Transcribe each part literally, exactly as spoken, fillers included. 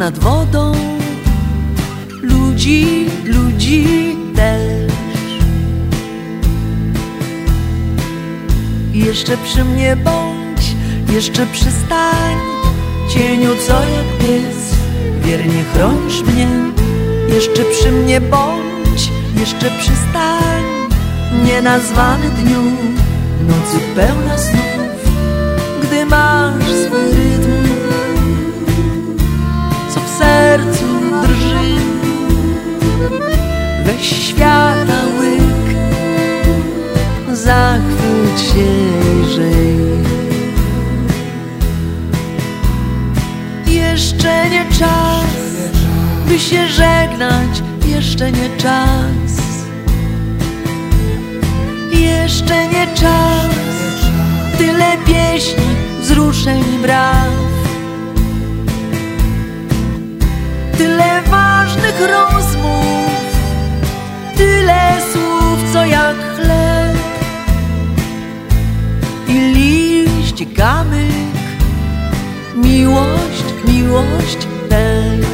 nad wodą, ludzi, ludzi też. Jeszcze przy mnie bądź, jeszcze przystań, cieniu co jak pies, wiernie chronisz mnie. Jeszcze przy mnie bądź, jeszcze przystań, nienazwany dniu, nocy pełna snów, gdy masz swój rytm, co w sercu drży. Weź świata łyk, zachwyć się i żyj. Jeszcze nie czas, by się żegnać, jeszcze nie czas. Jeszcze nie czas, tyle pieśni, wzruszeń i braw, tyle ważnych rozmów, tyle słów, co jak chleb i liść, kamyk, miłość, miłość też.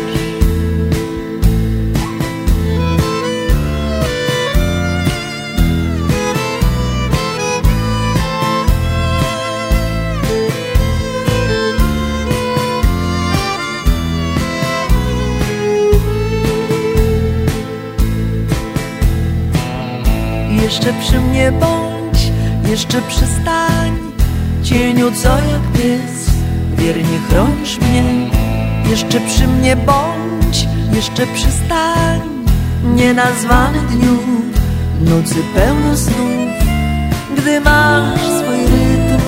Jeszcze przy mnie bądź, jeszcze przystań, cieniu co jak pies, wiernie chronisz mnie. Jeszcze przy mnie bądź, jeszcze przystań, nienazwany dniu, nocy pełno snów, gdy masz swój rytm,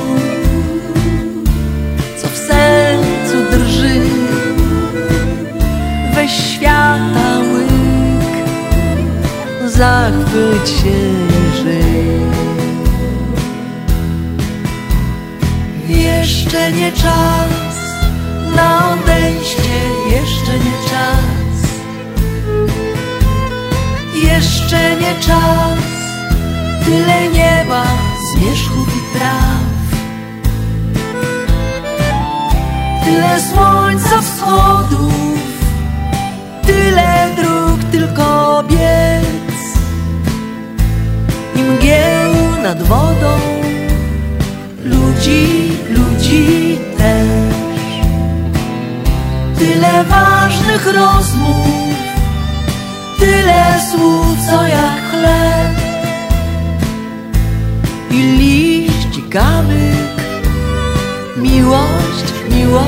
co w sercu drży. Weź świata łyk, zachwyć się i żyj. Jeszcze nie czas na odejście, jeszcze nie czas. Jeszcze nie czas, tyle nieba, zmierzchów i traw, tyle słońca wschodów, tyle dróg, tylko obiec i mgieł nad wodą, ludzi, ludzi też. Tyle ważnych rozmów, tyle słów, co jak chleb i liść, i kamyk, miłość, miłość.